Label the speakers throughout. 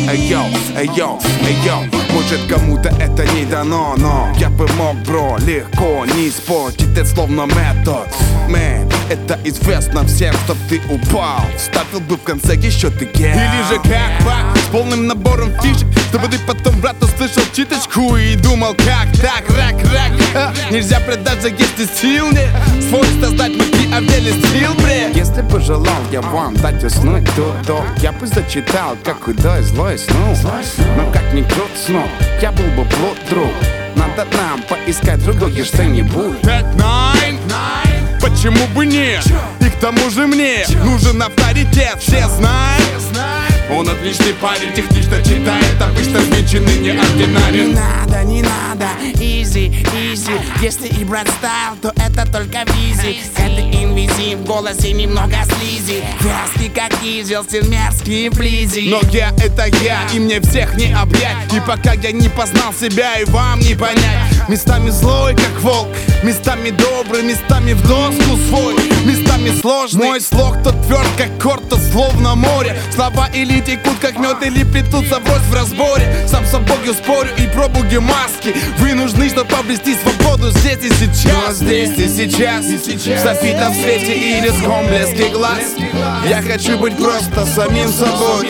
Speaker 1: Йоу, может кому-то это не дано, но я бы мог, бро, легко не испортить это словно метод. Мэн, это известно всем, чтоб ты упал, вставил бы в конце еще ты гел. Или же как бак с полным набором фишек, чтобы ты потом, брат, услышал читочку и думал, как так, рак нельзя продаться, если сил нет. Свой создать Макиавелли стил, бред. Если бы желал я вам дать уснуть, то я бы зачитал, как худой злой снул. Но как ни крут снов, я был бы плод друг. Надо нам поискать другое что-нибудь. Tech9, почему бы нет? И к тому же мне нужен авторитет, все знают. Он отличный парень, технично читает, обычно вмеченный, неординарен.
Speaker 2: Не надо, easy если и брать стайл, то это только визи. Это инвизи, в голосе немного слизи. Вязкий как дизель, стиль мерзкий вблизи.
Speaker 1: Но я это я, и мне всех не объять. И пока я не познал себя, и вам не понять. Местами злой, как волк, местами добрый, местами в доску свой, местами сложный. Мой слог то тверд, как корта, словно море. Слова или текут, как мед, или плетутся врозь в разборе. Сам с собою спорю и пробую маски. Вы нужны, чтобы обрести свободу здесь и сейчас. Но здесь и сейчас, в софитом свете и резком блеске глаз. Я хочу быть просто самим собой,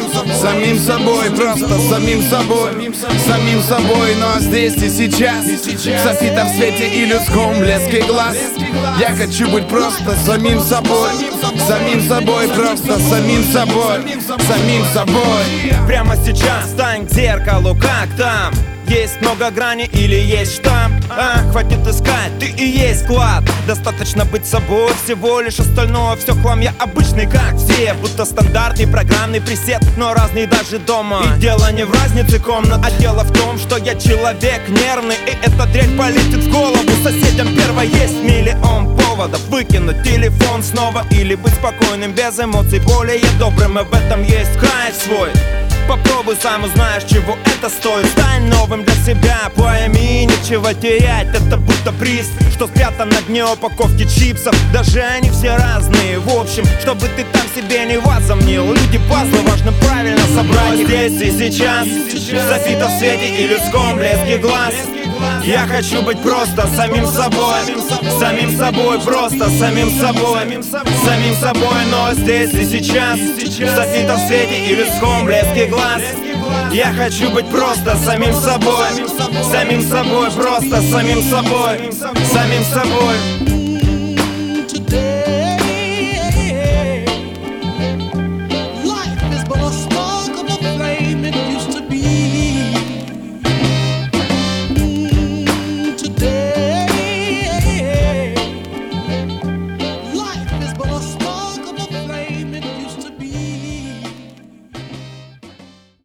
Speaker 1: просто самим собой. Но здесь и сейчас, в софитом свете и людском блеске глаз. Я хочу быть просто самим собой, просто самим собой.
Speaker 3: Прямо сейчас стань к зеркалу, как там? Есть много граней или есть штамп? Хватит искать, ты и есть клад. Достаточно быть собой, всего лишь остальное все хлам. Я обычный, как все, будто стандартный программный пресет, но разный даже дома. И дело не в разнице комнат, а дело в том, что я человек нервный, и эта дрянь полетит в голову соседям. Первое, есть миллион поводов выкинуть телефон снова или быть спокойным, без эмоций, более добрым, и в этом есть кайф свой. Попробуй сам, узнаешь, чего это стоит. Стань новым для себя, пойми, нечего терять. Это будто приз, что спрятан на дне упаковки чипсов. Даже они все разные, в общем, чтобы ты там себе не возомнил. Люди пазлы, важно правильно собрать их здесь и сейчас, в софитом свете и людском блеске глаз. Я хочу быть просто самим собой, просто самим собой, но здесь и сейчас, в софитом свете и людском блеске глаз. Я хочу быть просто самим собой, просто самим собой.